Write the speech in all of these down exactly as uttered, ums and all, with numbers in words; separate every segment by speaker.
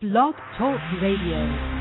Speaker 1: Blog Talk Radio.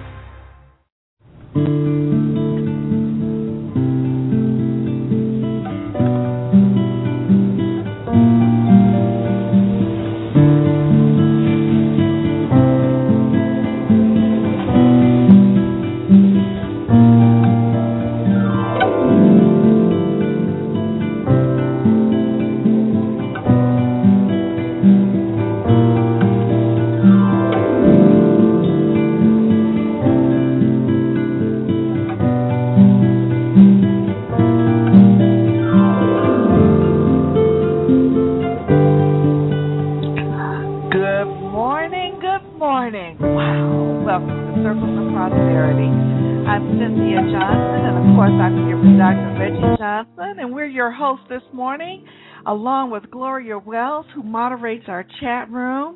Speaker 2: This morning, along with Gloria Wells, who moderates our chat room.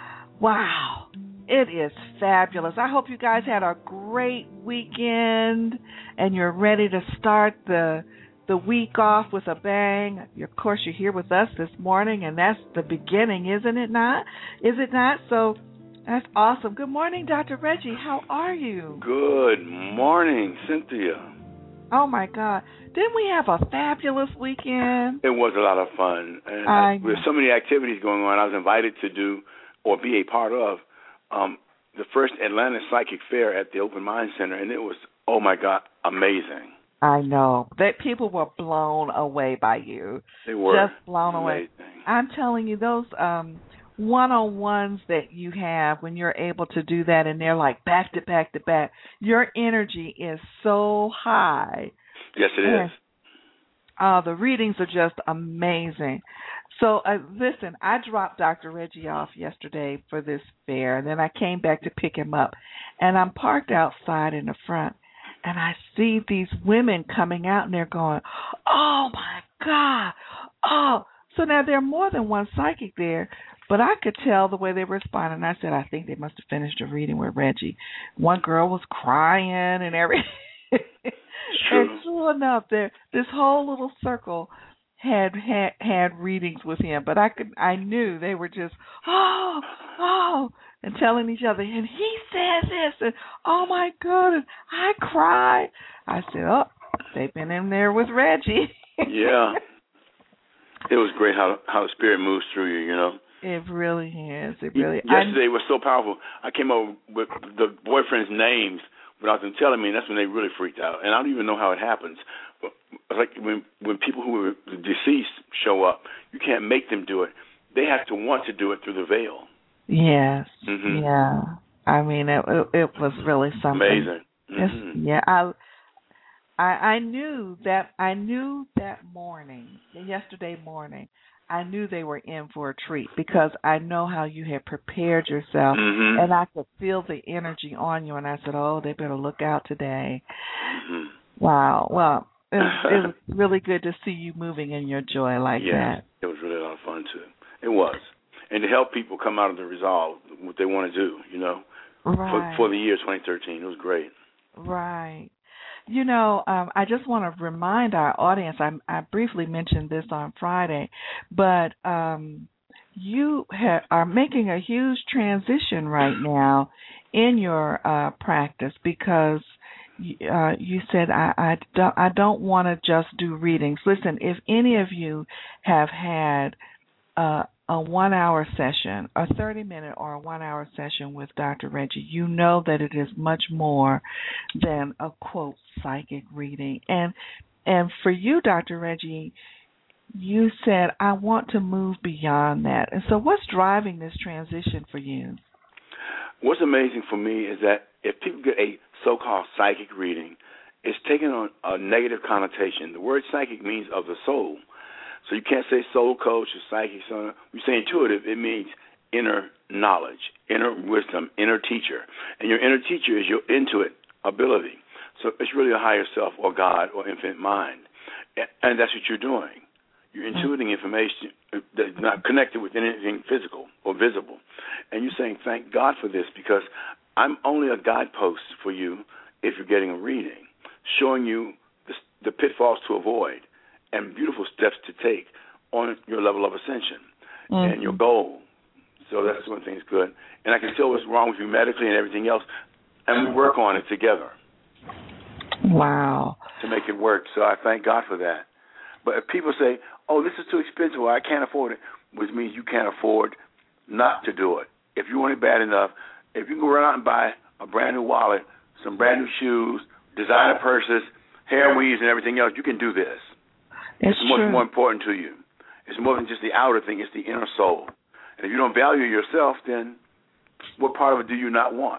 Speaker 2: Wow, it is fabulous. I hope you guys had a great weekend and you're ready to start the the week off with a bang. Of course, you're here with us this morning, and that's the beginning, isn't it not? Is it not? So that's awesome. Good morning, Doctor Reggie. How are you?
Speaker 3: Good morning, Cynthia.
Speaker 2: Oh, my God. Didn't we have a fabulous weekend?
Speaker 3: It was a lot of fun. And I, with so many activities going on, I was invited to do or be a part of um, the first Atlanta Psychic Fair at the Open Mind Center, and it was, oh, my God, amazing.
Speaker 2: I know. That people were blown away by you.
Speaker 3: They were.
Speaker 2: Just blown
Speaker 3: amazing.
Speaker 2: away. I'm telling you, those um, one-on-ones that you have when you're able to do that, and they're like back to back to back, your energy is so high.
Speaker 3: Yes, it
Speaker 2: and,
Speaker 3: is.
Speaker 2: Uh, the readings are just amazing. So, uh, listen, I dropped Doctor Reggie off yesterday for this fair, and then I came back to pick him up, and I'm parked outside in the front, and I see these women coming out, and they're going, oh, my God, oh. So now there are more than one psychic there, but I could tell the way they were responding. I said, I think they must have finished a reading with Reggie. One girl was crying and everything.
Speaker 3: True.
Speaker 2: And sure enough, there this whole little circle had, had had readings with him. But I could I knew they were just oh oh and telling each other. And he said this, and oh my God, and I cried. I said, oh, they've been in there with Reggie.
Speaker 3: Yeah. It was great how how the spirit moves through you, you know.
Speaker 2: It really is. It really.
Speaker 3: Yesterday I, was so powerful. I came over with the boyfriend's names without them telling me, and that's when they really freaked out. And I don't even know how it happens. But like when when people who are deceased show up, you can't make them do it. They have to want to do it through the veil.
Speaker 2: Yes.
Speaker 3: Mm-hmm.
Speaker 2: Yeah. I mean, it it, it was really something
Speaker 3: amazing. Mm-hmm.
Speaker 2: Yeah. I. I, I knew that I knew that morning, yesterday morning, I knew they were in for a treat because I know how you had prepared yourself,
Speaker 3: mm-hmm.
Speaker 2: and I could feel the energy on you. And I said, "Oh, they better look out today."
Speaker 3: Mm-hmm.
Speaker 2: Wow. Well, it was, it was really good to see you moving in your joy like
Speaker 3: yeah,
Speaker 2: that.
Speaker 3: It was really a lot of fun too. It was, and to help people come out of the resolve what they want to do, you know,
Speaker 2: right.
Speaker 3: for, for the year twenty thirteen, it was great.
Speaker 2: Right. You know, um, I just want to remind our audience, I, I briefly mentioned this on Friday, but um, you ha- are making a huge transition right now in your uh, practice because uh, you said, I, I don't, I don't want to just do readings. Listen, if any of you have had uh, a one-hour session, a thirty-minute or a one-hour session with Doctor Reggie, you know that it is much more than a, quote, psychic reading. And and for you, Doctor Reggie, you said, I want to move beyond that. And so what's driving this transition for you?
Speaker 3: What's amazing for me is that if people get a so-called psychic reading, it's taken on a negative connotation. The word psychic means of the soul. So you can't say soul coach or psychic. So we say intuitive, it means inner knowledge, inner wisdom, inner teacher. And your inner teacher is your intuit ability. So it's really a higher self or God or infinite mind. And that's what you're doing. You're intuiting information that's not connected with anything physical or visible. And you're saying, thank God for this, because I'm only a guidepost for you if you're getting a reading, showing you the, the pitfalls to avoid and beautiful steps to take on your level of ascension mm-hmm. and your goal. So that's one thing's good. And I can tell what's wrong with you medically and everything else, and we work on it together.
Speaker 2: Wow.
Speaker 3: To make it work. So I thank God for that. But if people say, oh, this is too expensive, or I can't afford it, which means you can't afford not to do it. If you want it bad enough, if you can go run out and buy a brand new wallet, some brand new shoes, designer purses, hair weaves, and everything else, you can do this.
Speaker 2: It's,
Speaker 3: it's much
Speaker 2: true.
Speaker 3: more important to you. It's more than just the outer thing. It's the inner soul. And if you don't value yourself, then what part of it do you not want?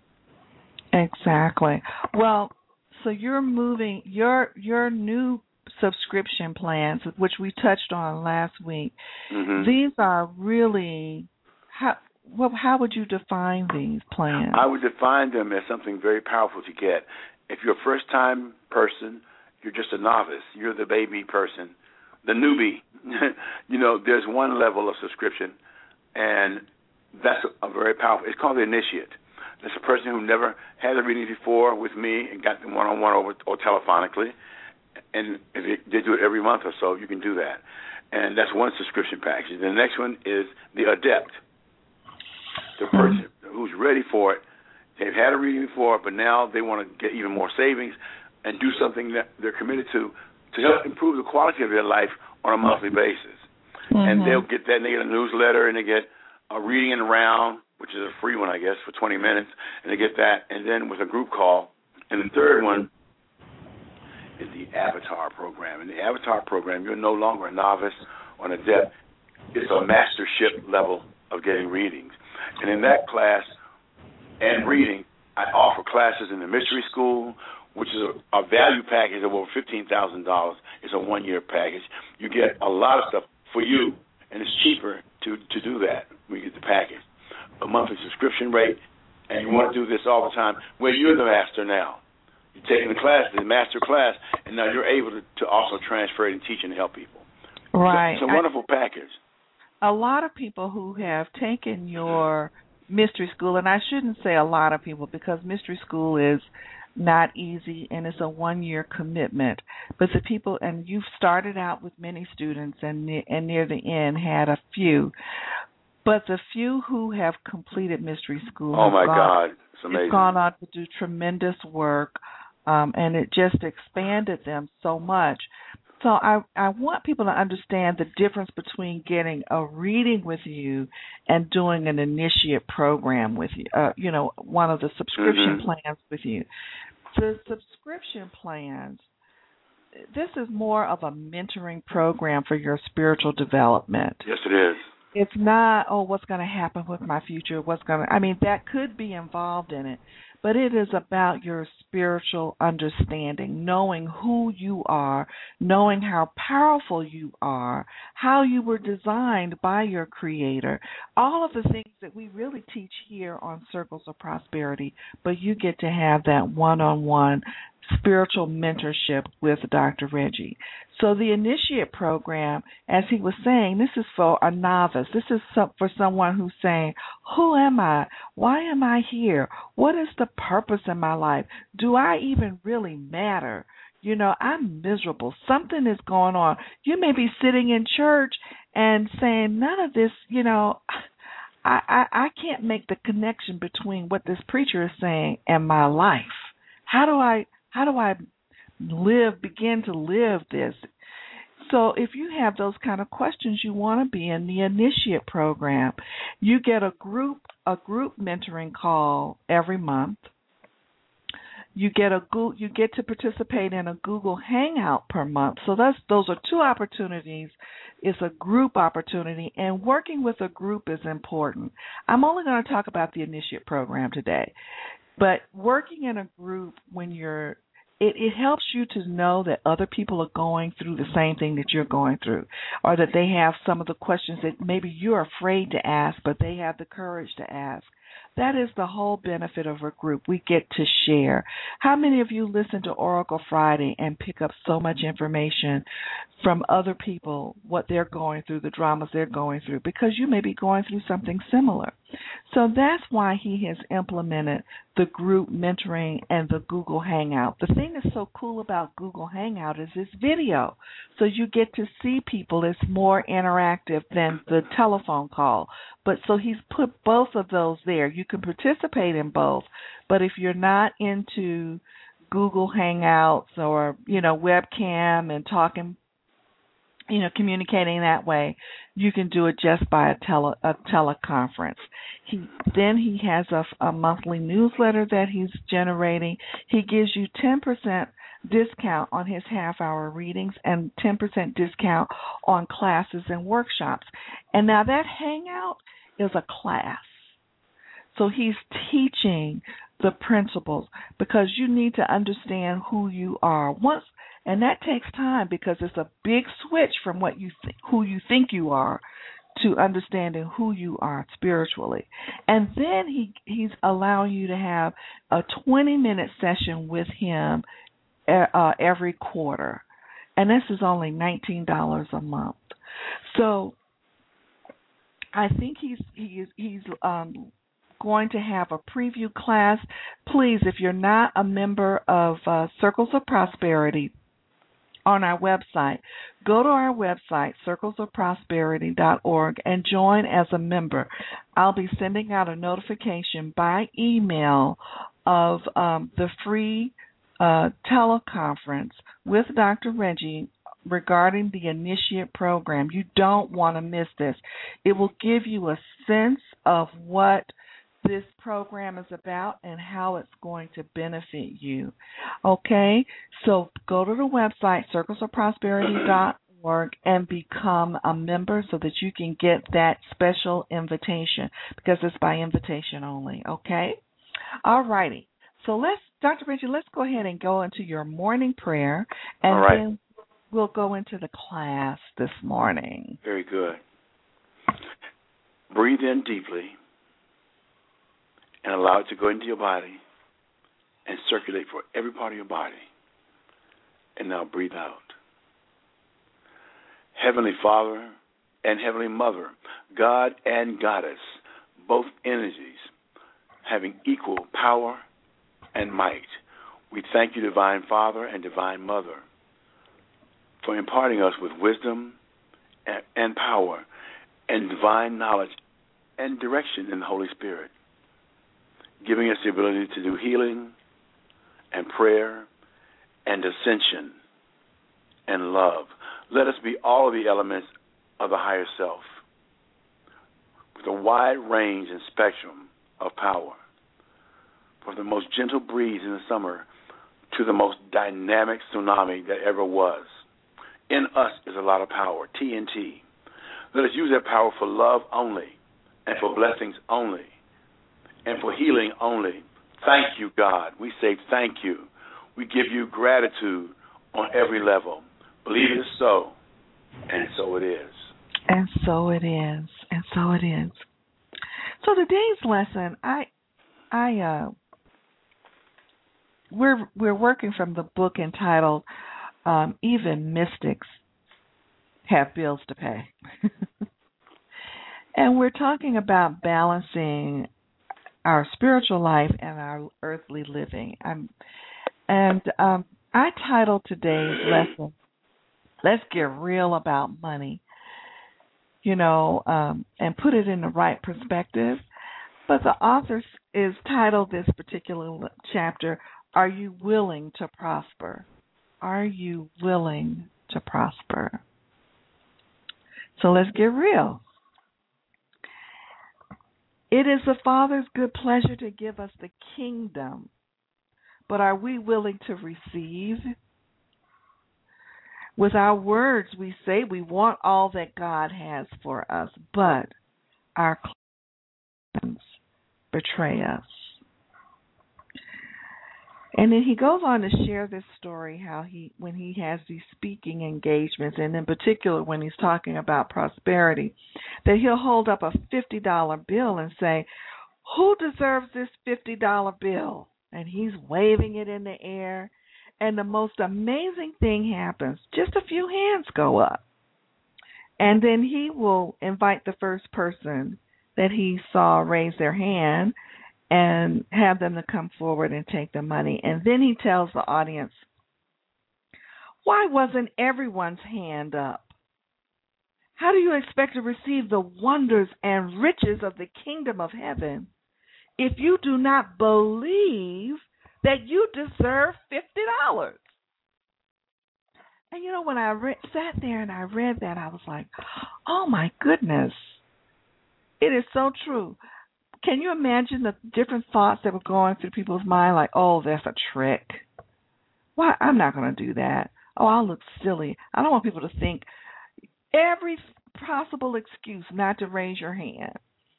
Speaker 2: Exactly. Well, so you're moving your your new subscription plans, which we touched on last week.
Speaker 3: Mm-hmm.
Speaker 2: These are really how well, how would you define these plans?
Speaker 3: I would define them as something very powerful to get. If you're a first-time person, you're just a novice. You're the baby person, the newbie. You know, there's one level of subscription, and that's a, a very powerful. It's called the initiate. That's a person who never had a reading before with me and got them one-on-one or, or telephonically. And if it, they do it every month or so, you can do that. And that's one subscription package. The next one is the adept, the person mm-hmm. who's ready for it. They've had a reading before, but now they want to get even more savings and do something that they're committed to to help improve the quality of their life on a monthly basis. Mm-hmm. And they'll get that, and they get a newsletter, and they get a reading in the round, which is a free one, I guess, for twenty minutes, and they get that, and then with a group call. And the third one is the Avatar program. In the Avatar program, you're no longer a novice or an adept. It's a mastership level of getting readings. And in that class and reading, I offer classes in the mystery school, which is a, a value package of over fifteen thousand dollars. It's a one-year package. You get a lot of stuff for you, and it's cheaper to, to do that when you get the package. A monthly subscription rate, and you want to do this all the time. Well, you're the master now. You're taking the class, the master class, and now you're able to, to also transfer it and teach and help people.
Speaker 2: Right.
Speaker 3: So it's a wonderful I, package.
Speaker 2: A lot of people who have taken your mystery school, and I shouldn't say a lot of people because mystery school is not easy and it's a one-year commitment. But the people, and you've started out with many students and, and near the end had a few. But the few who have completed mystery school,
Speaker 3: oh my
Speaker 2: gone,
Speaker 3: God, it's amazing.
Speaker 2: It's gone on to do tremendous work, um, and it just expanded them so much. So I, I want people to understand the difference between getting a reading with you and doing an initiate program with you. Uh, you know, one of the subscription mm-hmm. plans with you. The subscription plans. This is more of a mentoring program for your spiritual development.
Speaker 3: Yes, it is.
Speaker 2: It's not, oh, what's going to happen with my future? What's going to, I mean, that could be involved in it, but it is about your spiritual understanding, knowing who you are, knowing how powerful you are, how you were designed by your Creator, all of the things that we really teach here on Circles of Prosperity, but you get to have that one-on-one spiritual mentorship with Doctor Reggie. So the Initiate program, as he was saying, this is for a novice. This is some, for someone who's saying, who am I? Why am I here? What is the purpose in my life? Do I even really matter? You know, I'm miserable. Something is going on. You may be sitting in church and saying, none of this, you know, I, I, I can't make the connection between what this preacher is saying and my life. How do I How do I live, begin to live this? So if you have those kind of questions, you want to be in the Initiate program. You get a group a group mentoring call every month. You get a you get to participate in a Google Hangout per month. So that's those are two opportunities. It's a group opportunity, and working with a group is important. I'm only going to talk about the Initiate program today. But working in a group when you're, it, it helps you to know that other people are going through the same thing that you're going through, or that they have some of the questions that maybe you're afraid to ask, but they have the courage to ask. That is the whole benefit of a group. We get to share. How many of you listen to Oracle Friday and pick up so much information from other people, what they're going through, the dramas they're going through, because you may be going through something similar. So that's why he has implemented the group mentoring and the Google Hangout. The thing that's so cool about Google Hangout is it's video. So you get to see people. It's more interactive than the telephone call. But so he's put both of those there. You can participate in both. But if you're not into Google Hangouts or, you know, webcam and talking, you know, communicating that way, you can do it just by a tele a teleconference. He then he has a, a monthly newsletter that he's generating. He gives you ten percent discount on his half-hour readings and ten percent discount on classes and workshops. And now that Hangout is a class. So he's teaching the principles because you need to understand who you are. Once And that takes time because it's a big switch from what you th- who you think you are to understanding who you are spiritually. And then he he's allowing you to have a twenty-minute session with him uh, every quarter. And this is only nineteen dollars a month. So I think he's he's he's um going to have a preview class. Please, if you're not a member of uh, Circles of Prosperity, on our website, go to our website, circles of prosperity dot org, and join as a member. I'll be sending out a notification by email of um, the free uh, teleconference with Doctor Reggie regarding the Initiate program. You don't want to miss this. It will give you a sense of what this program is about and how it's going to benefit you. Okay? So go to the website, circles of prosperity dot org, and become a member so that you can get that special invitation because it's by invitation only. Okay? All righty. So let's, Doctor Reggie, let's go ahead and go into your morning prayer, and
Speaker 3: All right.
Speaker 2: then we'll go into the class this morning.
Speaker 3: Very good. Breathe in deeply and allow it to go into your body and circulate for every part of your body. And now breathe out. Heavenly Father and Heavenly Mother, God and Goddess, both energies having equal power and might, we thank you, Divine Father and Divine Mother, for imparting us with wisdom and, and power and divine knowledge and direction in the Holy Spirit, giving us the ability to do healing and prayer and ascension and love. Let us be all of the elements of the higher self with a wide range and spectrum of power, from the most gentle breeze in the summer to the most dynamic tsunami that ever was. In us is a lot of power, T N T. Let us use that power for love only and for blessings only and for healing only. Thank you, God. We say thank you. We give you gratitude on every level. Believe it is so, and so it is.
Speaker 2: And so it is, and so it is. So today's lesson, I, I, uh, we're we're working from the book entitled um, "Even Mystics Have Bills to Pay," and we're talking about balancing our spiritual life and our earthly living. Um, and um, I titled today's lesson, "Let's Get Real About Money," you know, um, and put it in the right perspective. But the author is titled this particular chapter, "Are You Willing to Prosper?" Are you willing to prosper? So let's get real. It is the Father's good pleasure to give us the kingdom, but are we willing to receive? With our words, we say we want all that God has for us, but our plans betray us. And then he goes on to share this story, how he, when he has these speaking engagements, and in particular when he's talking about prosperity, that he'll hold up a fifty dollar bill and say, "Who deserves this fifty dollar bill?" And he's waving it in the air, and the most amazing thing happens. Just a few hands go up. And then he will invite the first person that he saw raise their hand and have them to come forward and take the money. And then he tells the audience, why wasn't everyone's hand up? How do you expect to receive the wonders and riches of the kingdom of heaven if you do not believe that you deserve fifty dollars? And you know, when I re- sat there and I read that, I was like, oh my goodness, it is so true. Can you imagine the different thoughts that were going through people's mind, like, oh, that's a trick. Why? I'm not going to do that. Oh, I'll look silly. I don't want people to think every possible excuse not to raise your hand.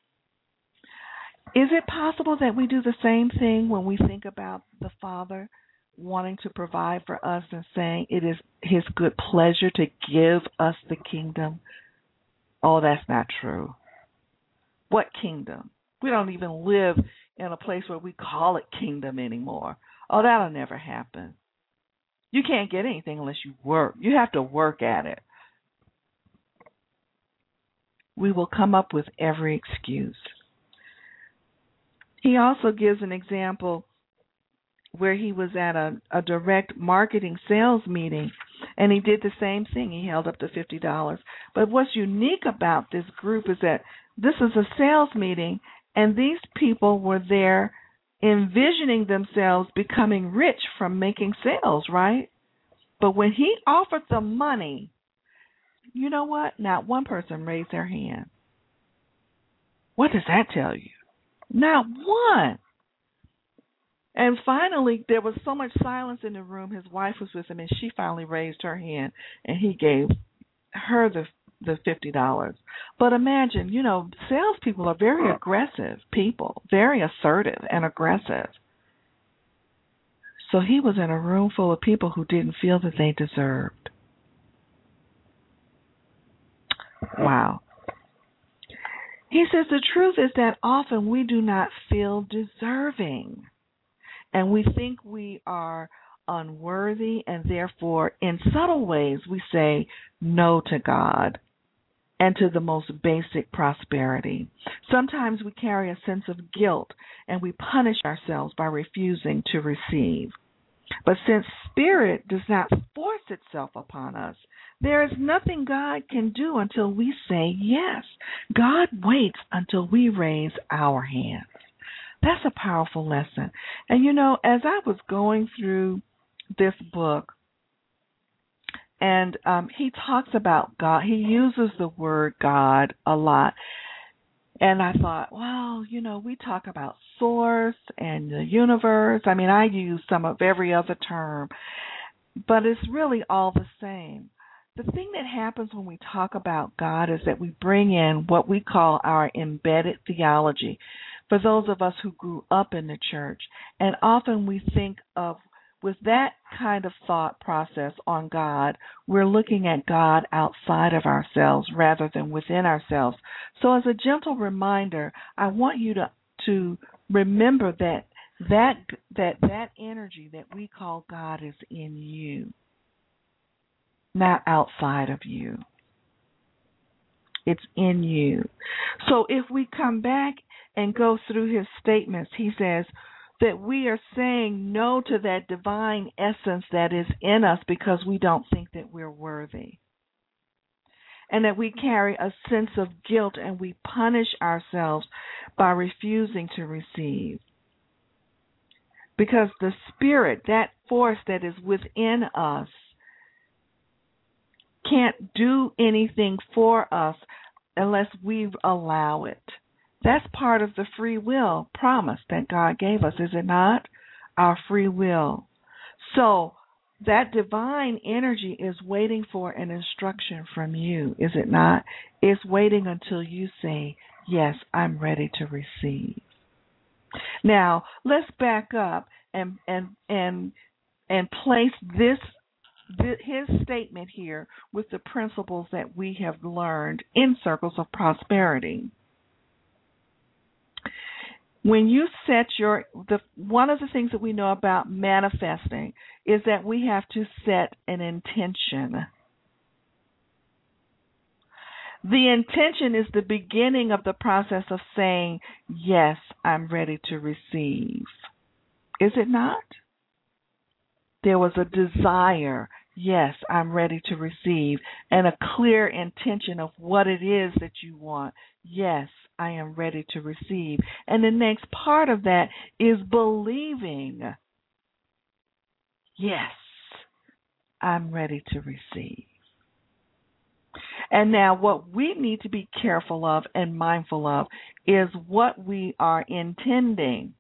Speaker 2: Is it possible that we do the same thing when we think about the Father wanting to provide for us and saying it is his good pleasure to give us the kingdom? Oh, that's not true. What kingdom? We don't even live in a place where we call it kingdom anymore. Oh, that'll never happen. You can't get anything unless you work. You have to work at it. We will come up with every excuse. He also gives an example where he was at a, a direct marketing sales meeting, and he did the same thing. He held up the fifty dollars. But what's unique about this group is that this is a sales meeting, and these people were there envisioning themselves becoming rich from making sales, right? But when he offered them money, you know what? Not one person raised their hand. What does that tell you? Not one. And finally, there was so much silence in the room. His wife was with him, and she finally raised her hand, and he gave her the the fifty dollars. But imagine, you know, salespeople are very aggressive people, very assertive and aggressive. So he was in a room full of people who didn't feel that they deserved. Wow. He says the truth is that often we do not feel deserving, and we think we are unworthy, and therefore in subtle ways we say no to God and to the most basic prosperity. Sometimes we carry a sense of guilt, and we punish ourselves by refusing to receive. But since Spirit does not force itself upon us, there is nothing God can do until we say yes. God waits until we raise our hands. That's a powerful lesson. And you know, as I was going through this book, and um, he talks about God, he uses the word God a lot. And I thought, well, you know, we talk about source and the universe. I mean, I use some of every other term, but it's really all the same. The thing that happens when we talk about God is that we bring in what we call our embedded theology for those of us who grew up in the church. And often we think of, with that kind of thought process on God, we're looking at God outside of ourselves rather than within ourselves. So as a gentle reminder, I want you to, to remember that that that that energy that we call God is in you, not outside of you. It's in you. So if we come back and go through his statements, he says that we are saying no to that divine essence that is in us because we don't think that we're worthy. And that we carry a sense of guilt and we punish ourselves by refusing to receive. Because the Spirit, that force that is within us, can't do anything for us unless we allow it. That's part of the free will promise that God gave us, is it not? Our free will. So that divine energy is waiting for an instruction from you, is it not? It's waiting until you say, yes, I'm ready to receive. Now, let's back up and and and and place this his statement here with the principles that we have learned in Circles of Prosperity. When you set your, the one of the things that we know about manifesting is that we have to set an intention. The intention is the beginning of the process of saying, yes, I'm ready to receive. Is it not? There was a desire, yes, I'm ready to receive, and a clear intention of what it is that you want. Yes, I am ready to receive. And the next part of that is believing, yes, I'm ready to receive. And now what we need to be careful of and mindful of is what we are intending.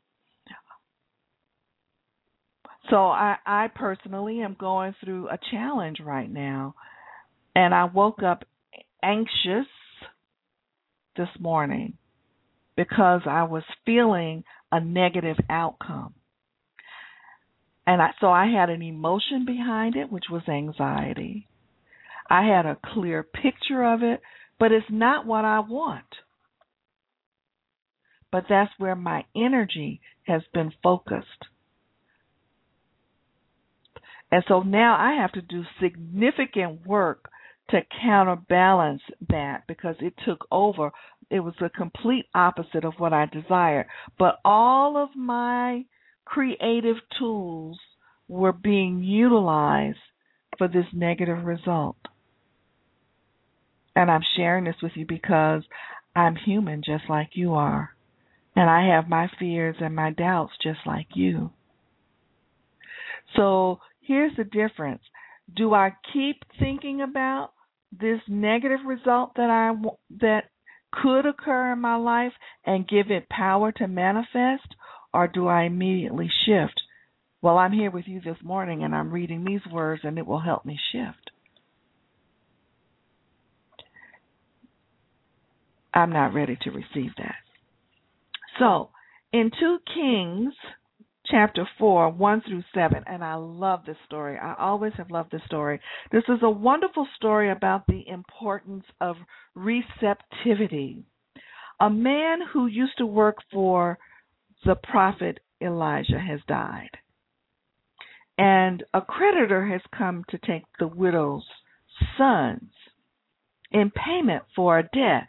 Speaker 2: So I, I personally am going through a challenge right now, and I woke up anxious this morning because I was feeling a negative outcome. And I, so I had an emotion behind it, which was anxiety. I had a clear picture of it, but it's not what I want. But that's where my energy has been focused. And so now I have to do significant work to counterbalance that because it took over. It was the complete opposite of what I desired. But all of my creative tools were being utilized for this negative result. And I'm sharing this with you because I'm human just like you are. And I have my fears and my doubts just like you. So here's the difference. Do I keep thinking about this negative result that I that could occur in my life and give it power to manifest, or do I immediately shift? Well, I'm here with you this morning and I'm reading these words and it will help me shift. I'm not ready to receive that. So, in Second Kings chapter four, one through seven, and I love this story. I always have loved this story. This is a wonderful story about the importance of receptivity. A man who used to work for the prophet Elijah has died, and a creditor has come to take the widow's sons in payment for a debt.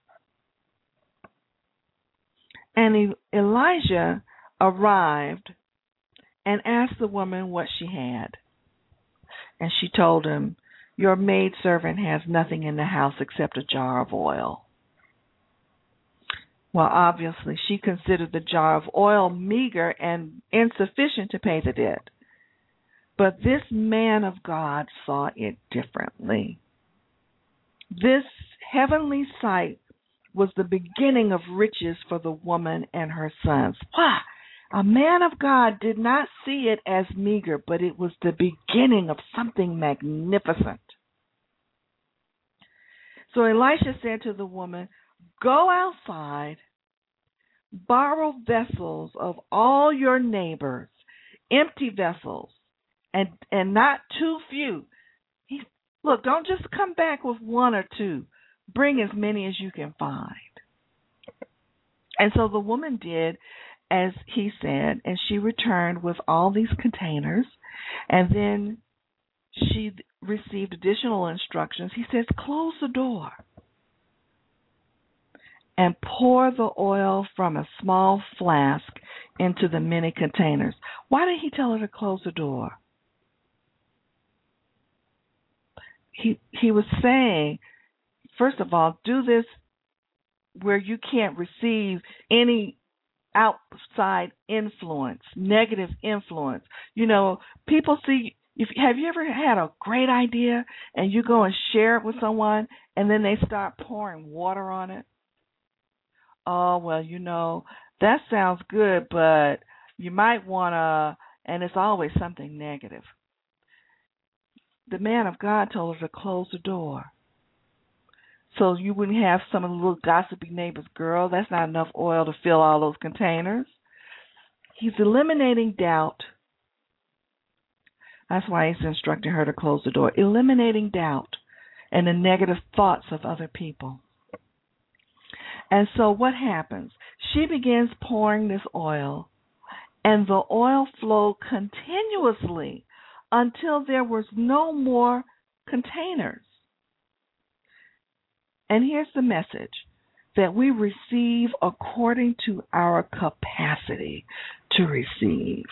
Speaker 2: And Elijah arrived and asked the woman what she had. And she told him, your maidservant has nothing in the house except a jar of oil. Well, obviously, she considered the jar of oil meager and insufficient to pay the debt. But this man of God saw it differently. This heavenly sight was the beginning of riches for the woman and her sons. Why? A man of God did not see it as meager, but it was the beginning of something magnificent. So Elisha said to the woman, go outside, borrow vessels of all your neighbors, empty vessels, and, and not too few. He, look, don't just come back with one or two. Bring as many as you can find. And so the woman did as he said, and she returned with all these containers, and then she received additional instructions. He says, close the door and pour the oil from a small flask into the many containers. Why did he tell her to close the door? He he was saying, first of all, do this where you can't receive any outside influence, negative influence. You know, people see, if have you ever had a great idea and you go and share it with someone and then they start pouring water on it? Oh, well, you know, that sounds good, but you might want to, and it's always something negative. The man of God told her to close the door, so you wouldn't have some of the little gossipy neighbors, girl, that's not enough oil to fill all those containers. He's eliminating doubt. That's why he's instructing her to close the door. Eliminating doubt and the negative thoughts of other people. And so what happens? She begins pouring this oil, and the oil flowed continuously until there was no more containers. And here's the message, that we receive according to our capacity to receive.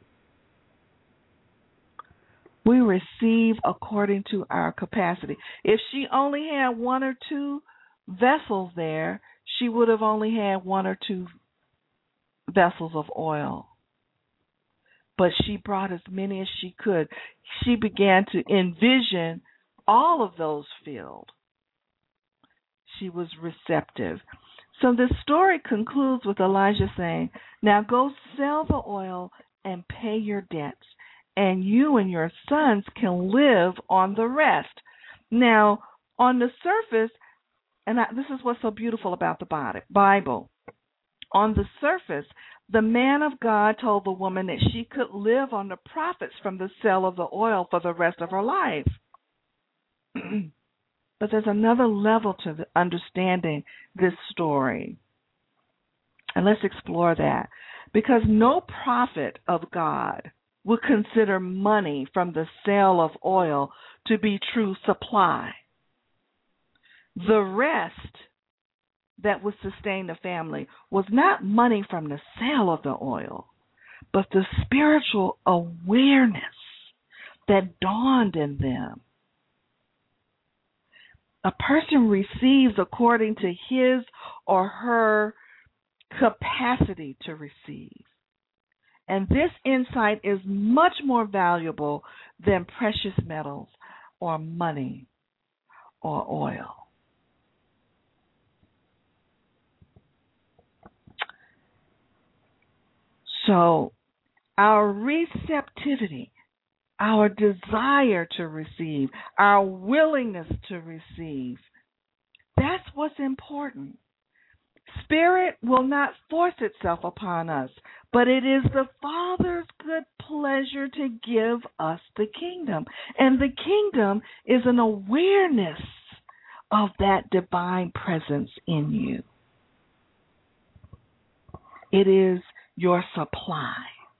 Speaker 2: We receive according to our capacity. If she only had one or two vessels there, she would have only had one or two vessels of oil. But she brought as many as she could. She began to envision all of those filled. She was receptive. So this story concludes with Elijah saying, now go sell the oil and pay your debts, and you and your sons can live on the rest. Now, on the surface, and I, this is what's so beautiful about the Bible, on the surface, the man of God told the woman that she could live on the profits from the sale of the oil for the rest of her life. But there's another level to the understanding this story. And let's explore that. Because no prophet of God would consider money from the sale of oil to be true supply. The rest that would sustain the family was not money from the sale of the oil, but the spiritual awareness that dawned in them. A person receives according to his or her capacity to receive. And this insight is much more valuable than precious metals or money or oil. So our receptivity, our desire to receive, our willingness to receive, that's what's important. Spirit will not force itself upon us, but it is the Father's good pleasure to give us the kingdom. And the kingdom is an awareness of that divine presence in you. It is your supply.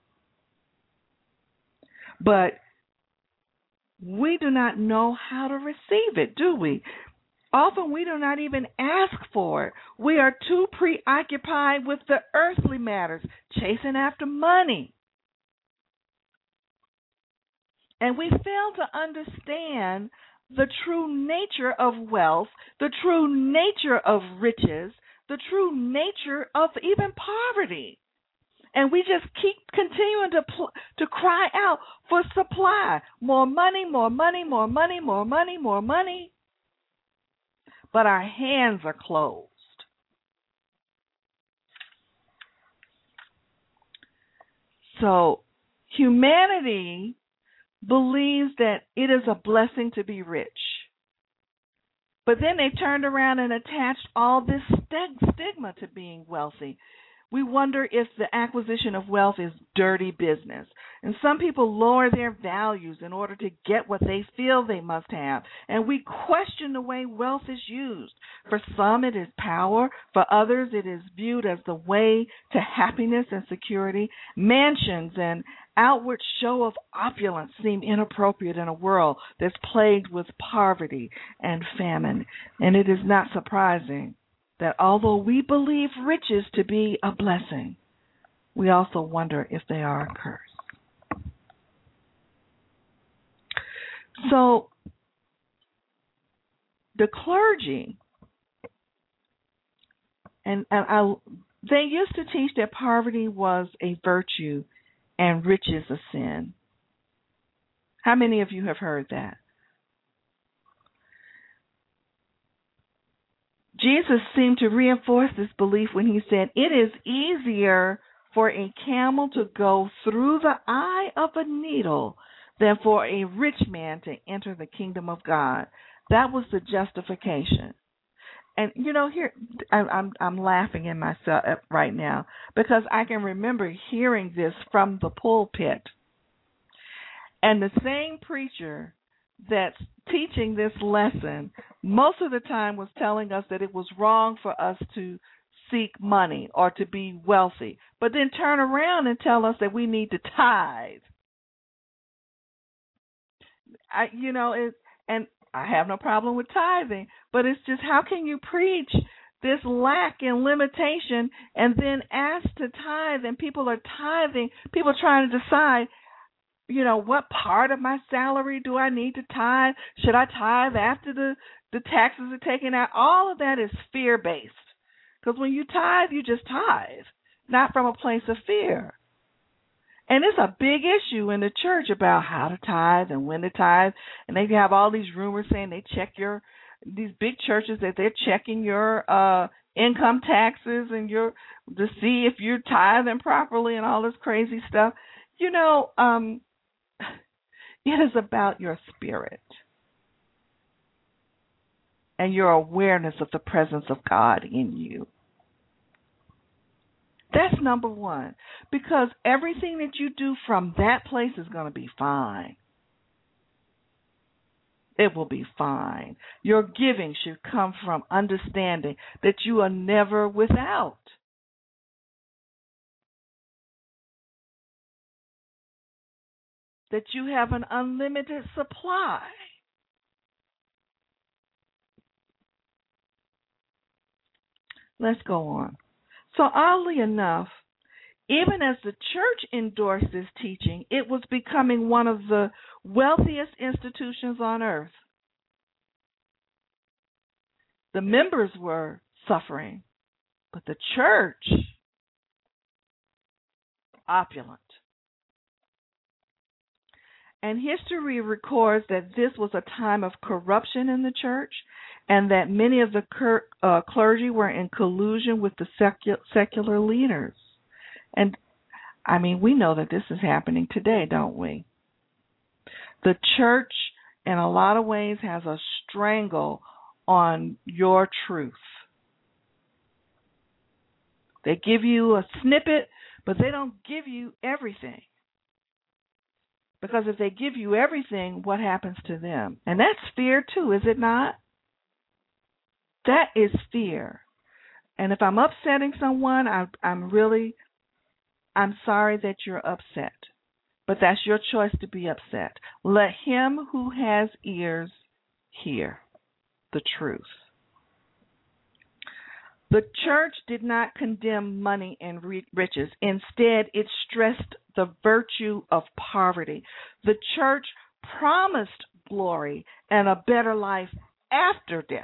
Speaker 2: But we do not know how to receive it, do we? Often we do not even ask for it. We are too preoccupied with the earthly matters, chasing after money. And we fail to understand the true nature of wealth, the true nature of riches, the true nature of even poverty. And we just keep continuing to pl- to cry out for supply. More money, more money, more money, more money, more money. But our hands are closed. So humanity believes that it is a blessing to be rich. But then they turned around and attached all this st- stigma to being wealthy. We wonder if the acquisition of wealth is dirty business. And some people lower their values in order to get what they feel they must have. And we question the way wealth is used. For some, it is power. For others, it is viewed as the way to happiness and security. Mansions and outward show of opulence seem inappropriate in a world that's plagued with poverty and famine. And it is not surprising that although we believe riches to be a blessing, we also wonder if they are a curse. So the clergy, and, and I, they used to teach that poverty was a virtue and riches a sin. How many of you have heard that? Jesus seemed to reinforce this belief when he said, it is easier for a camel to go through the eye of a needle than for a rich man to enter the kingdom of God. That was the justification. And, you know, here, I'm, I'm laughing in myself right now because I can remember hearing this from the pulpit. And the same preacher that's teaching this lesson most of the time was telling us that it was wrong for us to seek money or to be wealthy, but then turn around and tell us that we need to tithe. I, you know, it, and I have no problem with tithing, But it's just, how can you preach this lack and limitation and then ask to tithe, and people are tithing, people trying to decide, you know, what part of my salary do I need to tithe? Should I tithe after the, the taxes are taken out? All of that is fear-based. Because when you tithe, you just tithe, not from a place of fear. And it's a big issue in the church about how to tithe and when to tithe. And they have all these rumors saying they check your, these big churches, that they're checking your uh, income taxes and your, to see if you're tithing properly and all this crazy stuff. You know, um, it is about your spirit and your awareness of the presence of God in you. That's number one, because everything that you do from that place is going to be fine. It will be fine. Your giving should come from understanding that you are never without. That you have an unlimited supply. Let's go on. So oddly enough, even as the church endorsed this teaching, it was becoming one of the wealthiest institutions on earth. The members were suffering, but the church, opulent. And history records that this was a time of corruption in the church, and that many of the cur- uh, clergy were in collusion with the secu- secular leaders. And, I mean, we know that this is happening today, don't we? The church, in a lot of ways, has a strangle on your truth. They give you a snippet, but they don't give you everything. Because if they give you everything, what happens to them? And that's fear too, is it not? That is fear. And if I'm upsetting someone, I, I'm really, I'm sorry that you're upset. But that's your choice to be upset. Let him who has ears hear the truth. The church did not condemn money and riches. Instead, it stressed the virtue of poverty. The church promised glory and a better life after death.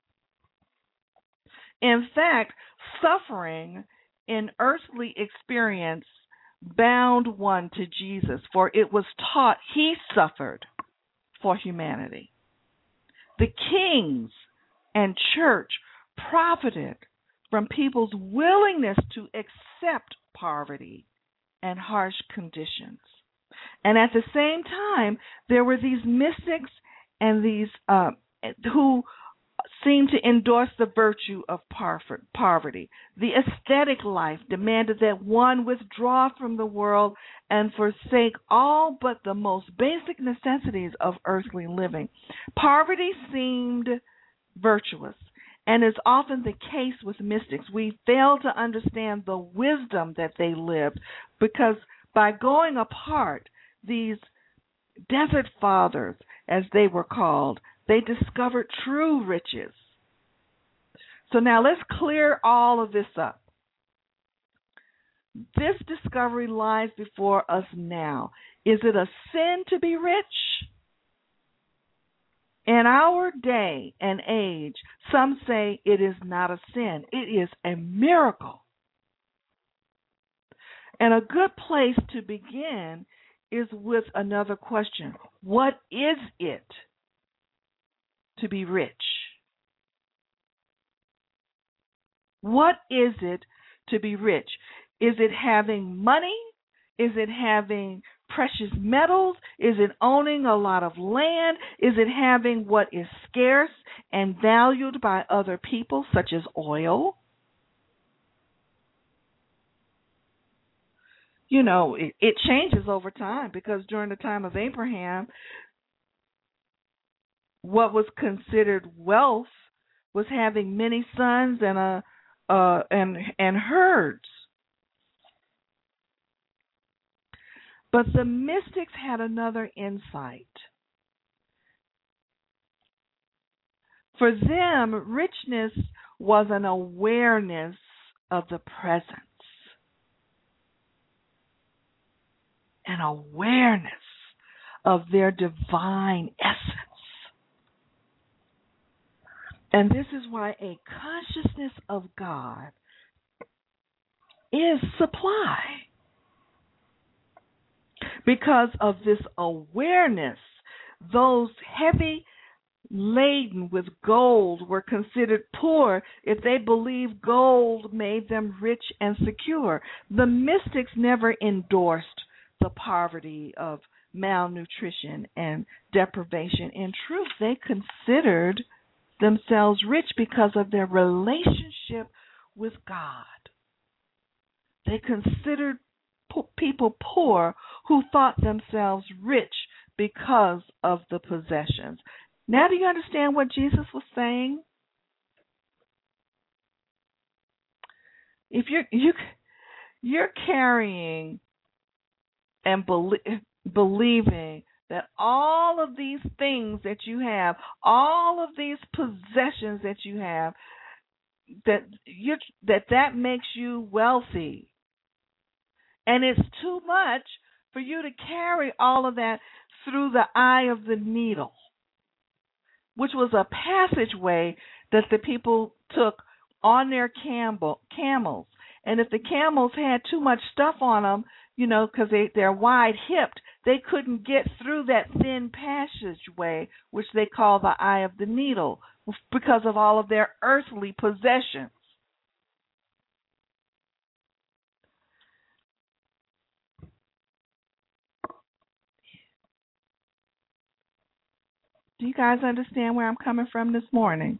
Speaker 2: In fact, suffering in earthly experience bound one to Jesus, for it was taught he suffered for humanity. The kings and church profited from people's willingness to accept poverty and harsh conditions. And at the same time, there were these mystics and these uh, who seemed to endorse the virtue of poverty. The aesthetic life demanded that one withdraw from the world and forsake all but the most basic necessities of earthly living. Poverty seemed virtuous, and is often the case with mystics. We fail to understand the wisdom that they lived, because by going apart, these desert fathers, as they were called, they discovered true riches. So now let's clear all of this up. This discovery lies before us now. Is it a sin to be rich? In our day and age, some say it is not a sin. It is a miracle. And a good place to begin is with another question. What is it to be rich? What is it to be rich? Is it having money? Is it having precious metals? Is it owning a lot of land? Is it having what is scarce and valued by other people, such as oil? You know, it, it changes over time, because during the time of Abraham, what was considered wealth was having many sons and a uh, and and herds. But the mystics had another insight. For them, richness was an awareness of the presence, an awareness of their divine essence. And this is why a consciousness of God is supply. Because of this awareness, those heavy laden with gold were considered poor if they believed gold made them rich and secure. The mystics never endorsed the poverty of malnutrition and deprivation. In truth, they considered themselves rich because of their relationship with God. They considered po- people poor who thought themselves rich because of the possessions. Now do you understand what Jesus was saying? If you're you, you're carrying and belie- believing that all of these things that you have, all of these possessions that you have, that you that that makes you wealthy, and it's too much for you to carry all of that through the eye of the needle, which was a passageway that the people took on their camel, camels. And if the camels had too much stuff on them, you know, because they, they're wide-hipped, they couldn't get through that thin passageway, which they call the eye of the needle, because of all of their earthly possessions. Do you guys understand where I'm coming from this morning?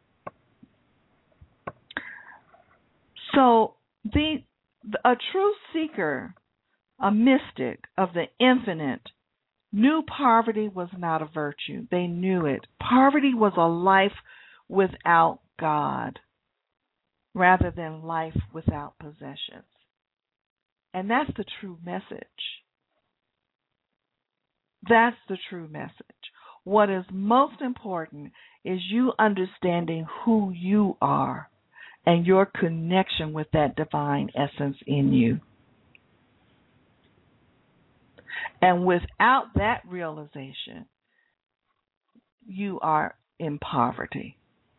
Speaker 2: So the a true seeker, a mystic of the infinite, knew poverty was not a virtue. They knew it. Poverty was a life without God rather than life without possessions. And that's the true message. That's the true message. What is most important is you understanding who you are and your connection with that divine essence in you. And without that realization, you are in poverty.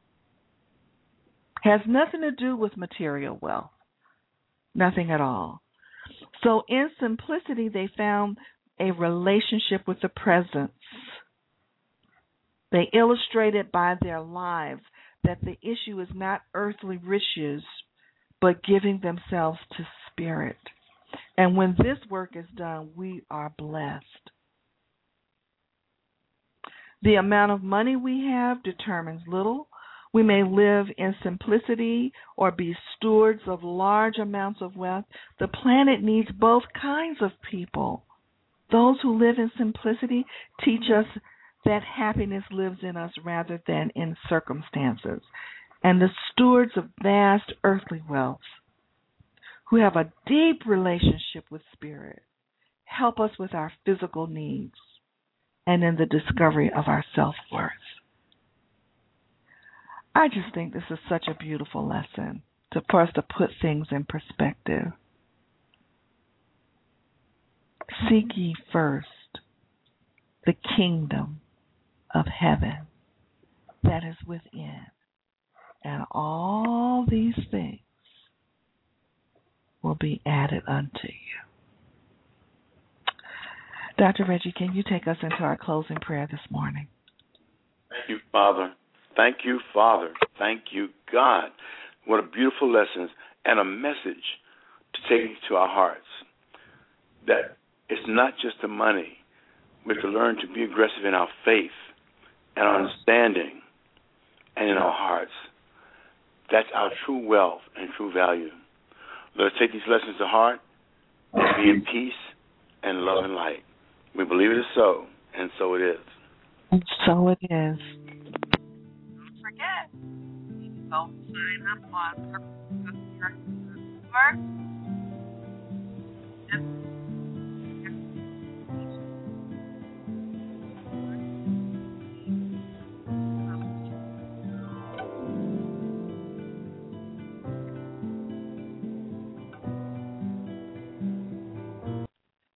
Speaker 2: Has nothing to do with material wealth. Nothing at all. So in simplicity, they found a relationship with the presence. They illustrated by their lives that the issue is not earthly riches, but giving themselves to spirit. And when this work is done, we are blessed. The amount of money we have determines little. We may live in simplicity or be stewards of large amounts of wealth. The planet needs both kinds of people. Those who live in simplicity teach us that happiness lives in us rather than in circumstances. And the stewards of vast earthly wealth, who have a deep relationship with spirit, help us with our physical needs and in the discovery of our self-worth. I just think this is such a beautiful lesson to, for us to put things in perspective. Seek ye first the kingdom of heaven that is within, and all these things will be added unto you. Doctor Reggie, can you take us into our closing prayer this morning?
Speaker 3: Thank you, Father. Thank you, Father. Thank you, God. What a beautiful lesson and a message to take to our hearts. That it's not just the money. We have to learn to be aggressive in our faith and our understanding and in our hearts. That's our true wealth and true value. Let us take these lessons to heart and be in peace and love and light. We believe it is so, and so it is.
Speaker 2: And so it is. Don't forget, you can go sign up on Purpose Customer Support.